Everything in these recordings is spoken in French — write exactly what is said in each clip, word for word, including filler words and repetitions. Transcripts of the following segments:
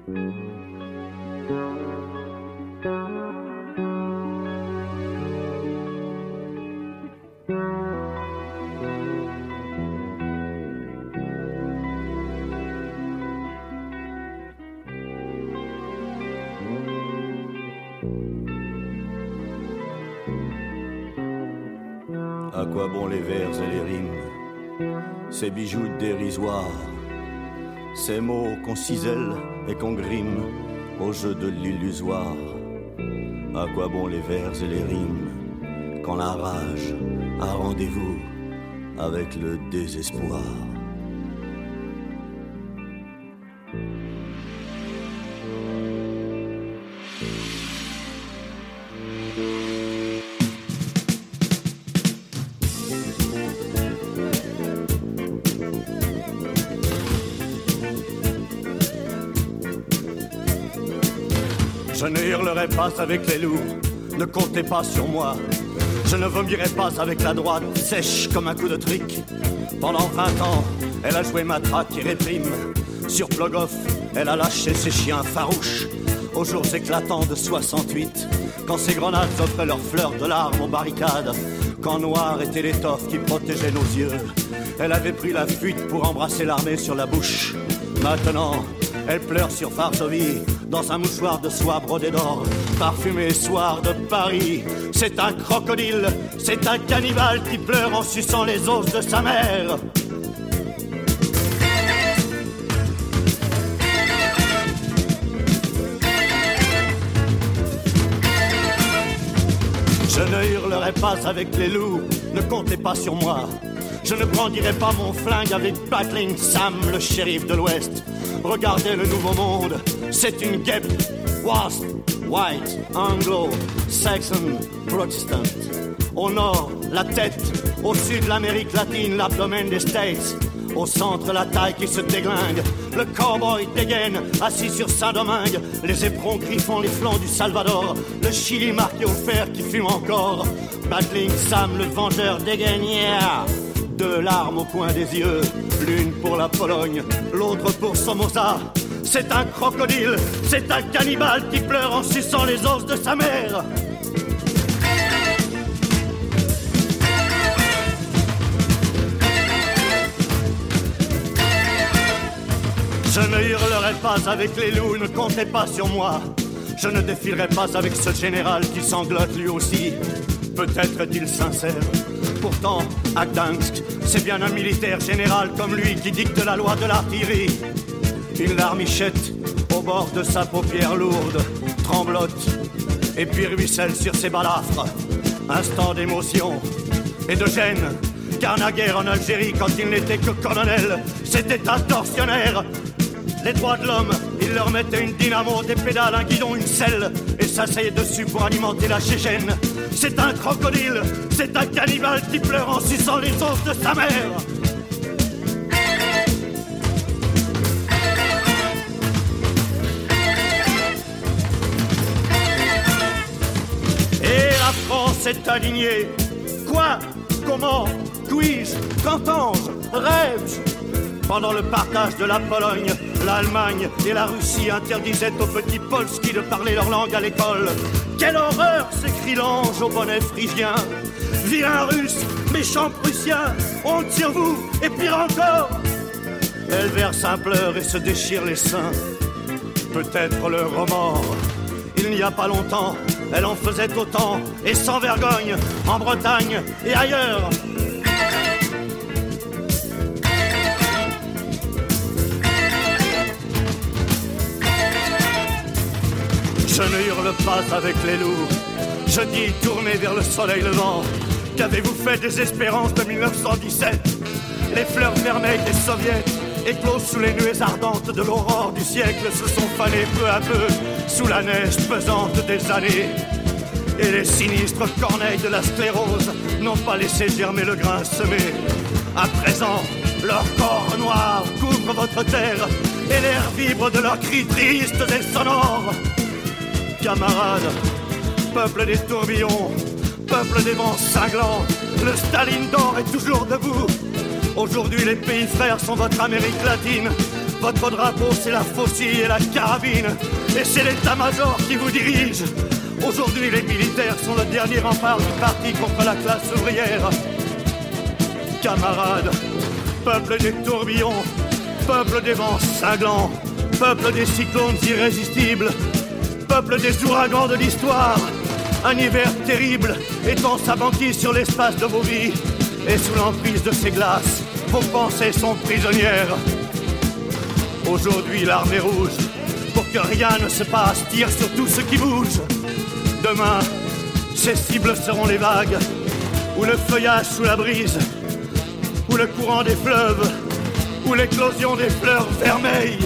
À quoi bon les vers et les rimes, ces bijoux dérisoires, ces mots qu'on cisèle et qu'on grime au jeu de l'illusoire. À quoi bon les vers et les rimes, quand la rage a rendez-vous avec le désespoir. Je ne hurlerai pas avec les loups, ne comptez pas sur moi. Je ne vomirai pas avec la droite, sèche comme un coup de trick. Pendant vingt ans, elle a joué matraque et réprime. Sur Plogoff, elle a lâché ses chiens farouches. Aux jours éclatants de soixante-huit, quand ses grenades offraient leurs fleurs de larmes aux barricades, quand noir était l'étoffe qui protégeait nos yeux, elle avait pris la fuite pour embrasser l'armée sur la bouche. Maintenant, elle pleure sur Varsovie, dans un mouchoir de soie brodé d'or, parfumé soir de Paris. C'est un crocodile, c'est un cannibale qui pleure en suçant les os de sa mère. Je ne hurlerai pas avec les loups, ne comptez pas sur moi. Je ne brandirai pas mon flingue avec Battling Sam, le shérif de l'Ouest. Regardez le nouveau monde, c'est une guêpe. Wasp, white, anglo, saxon, protestant. Au nord, la tête. Au sud, l'Amérique latine, l'abdomen des States. Au centre, la taille qui se déglingue. Le cowboy dégaine, assis sur Saint-Domingue. Les éperons griffant les flancs du Salvador. Le Chili marqué au fer qui fume encore. Battling Sam, le vengeur dégaine, yeah. Deux larmes au coin des yeux, l'une pour la Pologne, l'autre pour Somoza. C'est un crocodile, c'est un cannibale qui pleure en suçant les os de sa mère. Je ne hurlerai pas avec les loups, ne comptez pas sur moi. Je ne défilerai pas avec ce général qui sanglote lui aussi. Peut-être est-il sincère. Pourtant, à Gdansk, c'est bien un militaire général comme lui qui dicte la loi de l'artillerie. Une larmichette au bord de sa paupière lourde tremblote et puis ruisselle sur ses balafres. Instant d'émotion et de gêne, car naguère en Algérie, quand il n'était que colonel, c'était un tortionnaire. Les droits de l'homme, il leur mettait une dynamo, des pédales, un guidon, une selle, et s'asseyait dessus pour alimenter la Chéchène. C'est un crocodile, c'est un cannibale qui pleure en suçant les os de sa mère. Et la France est alignée. Quoi? Comment? Quiz? Qu'entends-je? Rêve-je? Pendant le partage de la Pologne, l'Allemagne et la Russie interdisaient aux petits Polski de parler leur langue à l'école. Quelle horreur, s'écrie l'ange au bonnet phrygien. Vilain russe, méchant prussien, honte sur vous, et pire encore. Elle verse un pleur et se déchire les seins. Peut-être le remords. Il n'y a pas longtemps, elle en faisait autant, et sans vergogne, en Bretagne et ailleurs. Je ne hurle pas avec les loups, je dis tournez vers le soleil levant. Qu'avez-vous fait des espérances de mille neuf cent dix-sept? Les fleurs vermeilles des soviets, écloses sous les nuées ardentes de l'aurore du siècle, se sont fanées peu à peu sous la neige pesante des années. Et les sinistres corneilles de la sclérose n'ont pas laissé germer le grain semé. À présent, leur corps noir couvre votre terre, et l'air vibre de leurs cris tristes et sonores. Camarades, peuple des tourbillons, peuple des vents cinglants, le Staline d'or est toujours debout. Aujourd'hui les pays frères sont votre Amérique latine, Votre drapeau, c'est la faucille et la carabine, et c'est l'état-major qui vous dirige. Aujourd'hui, les militaires sont le dernier rempart du parti contre la classe ouvrière. Camarades, peuple des tourbillons, peuple des vents cinglants, peuple des cyclones irrésistibles, peuple des ouragans de l'histoire, un hiver terrible étend sa banquise sur l'espace de vos vies, et sous l'emprise de ces glaces, vos pensées sont prisonnières. Aujourd'hui, l'armée rouge, pour que rien ne se passe, tire sur tout ce qui bouge. Demain, ses cibles seront les vagues, ou le feuillage sous la brise, ou le courant des fleuves, ou l'éclosion des fleurs vermeilles.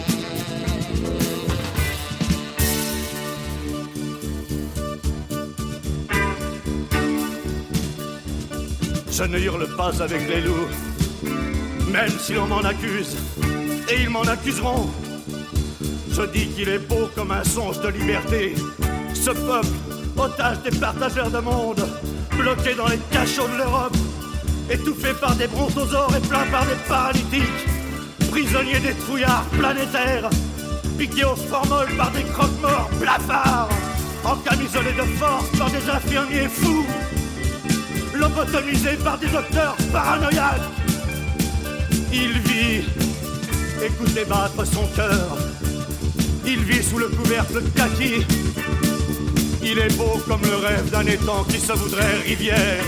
Je ne hurle pas avec les loups, même si l'on m'en accuse, et ils m'en accuseront. Je dis qu'il est beau comme un songe de liberté, ce peuple, otage des partageurs de monde, bloqué dans les cachots de l'Europe, étouffé par des brontosaures et plein par des paralytiques, prisonnier des trouillards planétaires, piqué au formol par des croque-morts blafards, encamisolé de force par des infirmiers fous, lobotomisé par des docteurs paranoïaques. Il vit, écoutez battre son cœur, il vit sous le couvercle kaki. Il est beau comme le rêve d'un étang qui se voudrait rivière.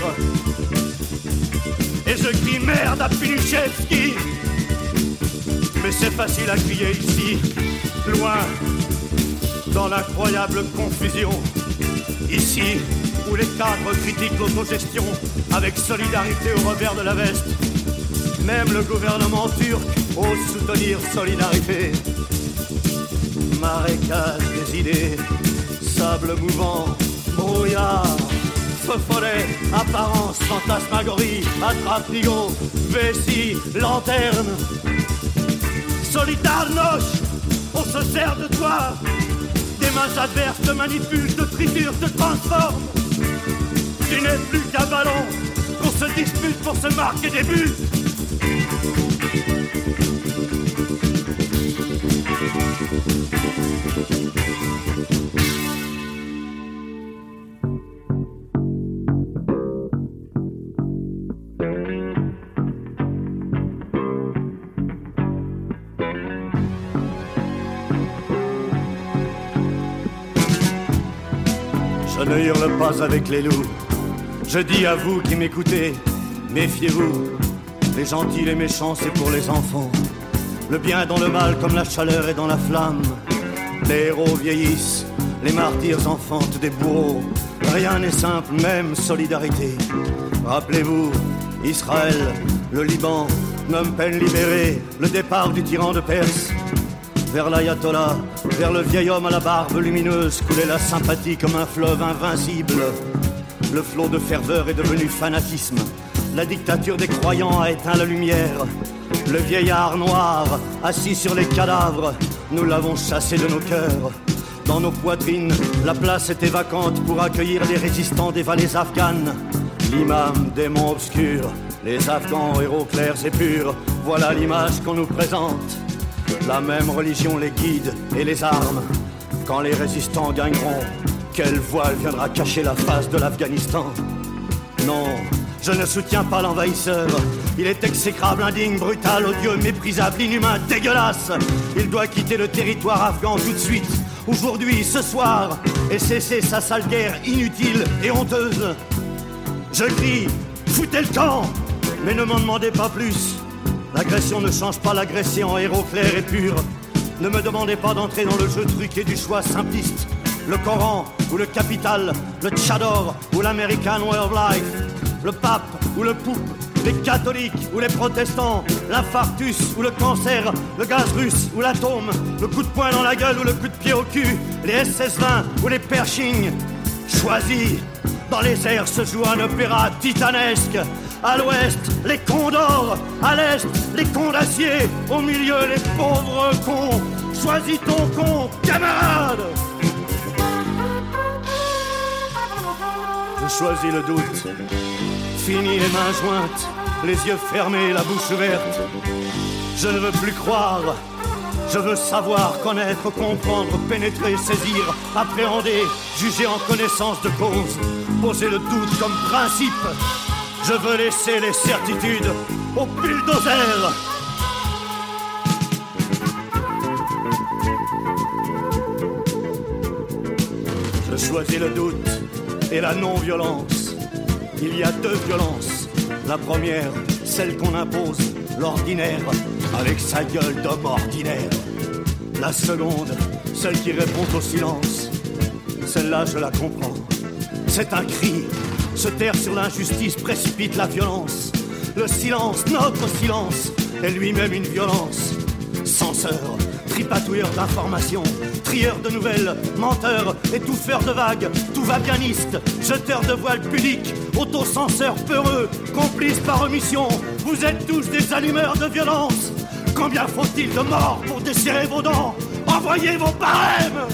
Et je crie merde à Pinuchevski. Mais c'est facile à crier ici, loin, dans l'incroyable confusion. Ici, où les cadres critiquent l'autogestion avec solidarité au revers de la veste. Même le gouvernement turc ose soutenir solidarité. Marécage des idées, sable mouvant, brouillard, feu follet, apparence, fantasmagorie, attrape-nigo, vessie, lanterne. Solidarność, on se sert de toi. Des mains adverses te manipulent, te triturent, te transforment. Tu n'es plus qu'un ballon qu'on se dispute pour se marquer des buts. Je ne hurle pas avec les loups. Je dis à vous qui m'écoutez, méfiez-vous. Les gentils, les méchants, c'est pour les enfants. Le bien dans le mal comme la chaleur est dans la flamme. Les héros vieillissent, les martyrs enfantent des bourreaux. Rien n'est simple, même solidarité. Rappelez-vous, Israël, le Liban, Phnom Penh libéré, le départ du tyran de Perse. Vers l'ayatollah, vers le vieil homme à la barbe lumineuse, coulait la sympathie comme un fleuve invincible. Le flot de ferveur est devenu fanatisme. La dictature des croyants a éteint la lumière. Le vieillard noir, assis sur les cadavres, nous l'avons chassé de nos cœurs. Dans nos poitrines, la place était vacante pour accueillir les résistants des vallées afghanes. L'imam des monts obscurs, les Afghans héros clairs et purs, voilà l'image qu'on nous présente. La même religion les guide et les arme. Quand les résistants gagneront, quel voile viendra cacher la face de l'Afghanistan? Non, je ne soutiens pas l'envahisseur. Il est exécrable, indigne, brutal, odieux, méprisable, inhumain, dégueulasse. Il doit quitter le territoire afghan tout de suite, aujourd'hui, ce soir, et cesser sa sale guerre inutile et honteuse. Je crie, foutez le camp, mais ne m'en demandez pas plus. L'agression ne change pas l'agressé en héros clair et pur. Ne me demandez pas d'entrer dans le jeu truqué du choix simpliste. Le Coran ou le Capital, le Tchador ou l'American Way of Life, le pape ou le poupe, les catholiques ou les protestants, l'infarctus ou le cancer, le gaz russe ou l'atome, le coup de poing dans la gueule ou le coup de pied au cul, les S S vingt ou les Pershing. Choisis, dans les airs se joue un opéra titanesque. À l'ouest, les condors, à l'est, les cons d'acier, au milieu, les pauvres cons. Choisis ton con, camarade! Je choisis le doute. Fini les mains jointes, les yeux fermés, la bouche ouverte. Je ne veux plus croire, Je veux savoir, connaître, comprendre, pénétrer, saisir, appréhender, juger en connaissance de cause, poser le doute comme principe. Je veux laisser les certitudes au bulldozer. Je choisis le doute et la non-violence. Il y a deux violences. La première, celle qu'on impose, l'ordinaire, avec sa gueule d'homme ordinaire. La seconde, celle qui répond au silence. Celle-là, je la comprends. C'est un cri. Se taire sur l'injustice précipite la violence. Le silence, notre silence, est lui-même une violence. Censeur, tripatouilleur d'informations, trieur de nouvelles, menteur, étouffeur de vagues, tout-va-bianiste, jeteur de voiles pudiques, autocenseur peureux, complice par omission. Vous êtes tous des allumeurs de violence. Combien faut-il de morts pour desserrer vos dents? Envoyez vos barèmes!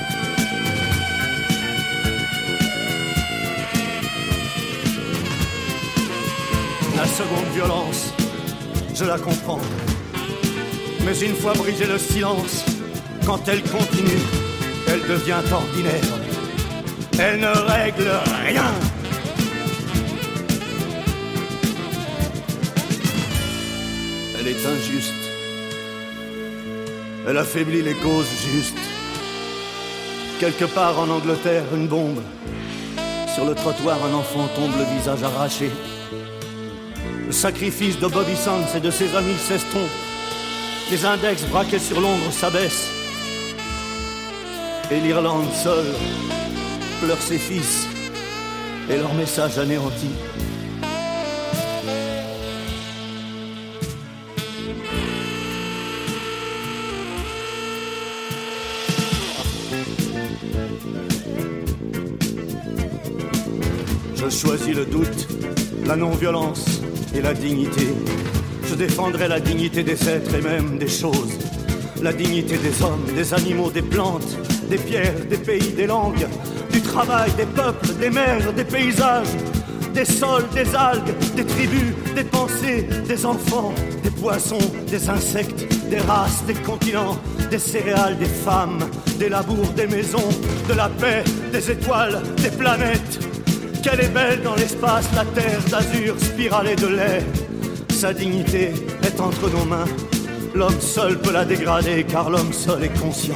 La seconde violence, je la comprends. Mais une fois brisé le silence, quand elle continue, elle devient ordinaire. Elle ne règle rien. Elle est injuste. Elle affaiblit les causes justes. Quelque part en Angleterre, une bombe. Sur le trottoir, un enfant tombe le visage arraché. Le sacrifice de Bobby Sands et de ses amis s'estompe. Les index braqués sur Londres s'abaissent. Et l'Irlande seule pleure ses fils et leur message anéanti. Je choisis le doute, la non-violence et la dignité. Je défendrai la dignité des êtres et même des choses. La dignité des hommes, des animaux, des plantes, des pierres, des pays, des langues, du travail, des peuples, des mers, des paysages, des sols, des algues, des tribus, des pensées, des enfants, des poissons, des insectes, des races, des continents, des céréales, des femmes, des labours, des maisons, de la paix, des étoiles, des planètes. Qu'elle est belle dans l'espace, la terre d'azur spiralée de lait. Sa dignité est entre nos mains. L'homme seul peut la dégrader, car l'homme seul est conscient.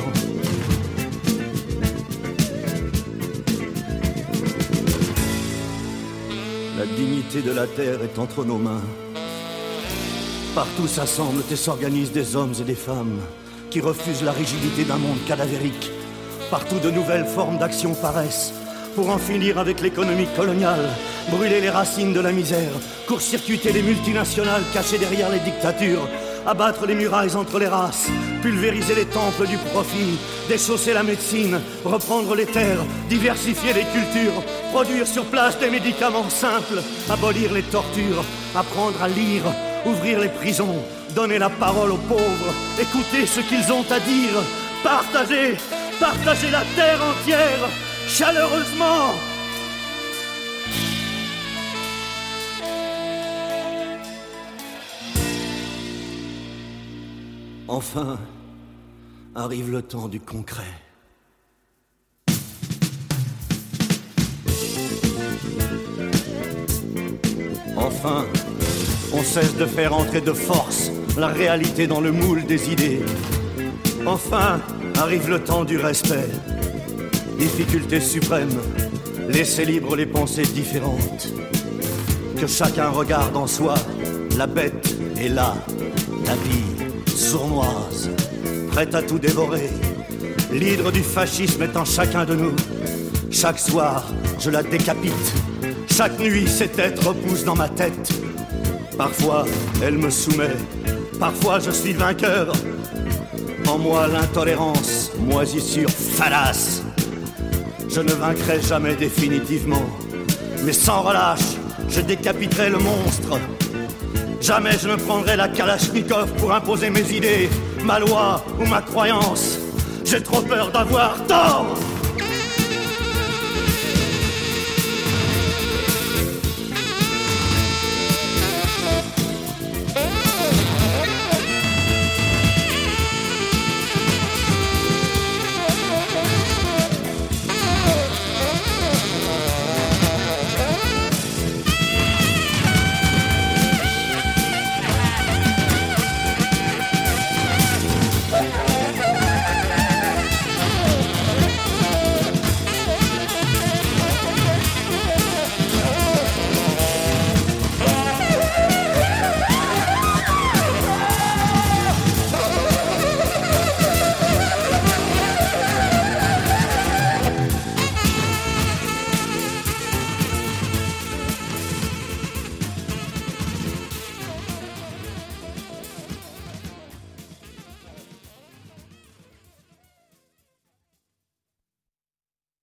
La dignité de la terre est entre nos mains. Partout s'assemblent et s'organisent des hommes et des femmes qui refusent la rigidité d'un monde cadavérique. Partout de nouvelles formes d'action paraissent pour en finir avec l'économie coloniale, brûler les racines de la misère, court-circuiter les multinationales cachées derrière les dictatures, abattre les murailles entre les races, pulvériser les temples du profit, déchausser la médecine, reprendre les terres, diversifier les cultures, produire sur place des médicaments simples, abolir les tortures, apprendre à lire, ouvrir les prisons, donner la parole aux pauvres, écouter ce qu'ils ont à dire, partager, partager la terre entière, chaleureusement. Enfin, arrive le temps du concret. Enfin, on cesse de faire entrer de force la réalité dans le moule des idées. Enfin, arrive le temps du respect. Difficulté suprême, laisser libre les pensées différentes. Que chacun regarde en soi, la bête est là, la vie sournoise, prête à tout dévorer. L'hydre du fascisme est en chacun de nous. Chaque soir, je la décapite. Chaque nuit, cette tête repousse dans ma tête. Parfois, elle me soumet. Parfois, je suis vainqueur. En moi, l'intolérance, moisissure fallace. Je ne vaincrai jamais définitivement, mais sans relâche, je décapiterai le monstre. Jamais je ne prendrai la Kalachnikov pour imposer mes idées, ma loi ou ma croyance. J'ai trop peur d'avoir tort.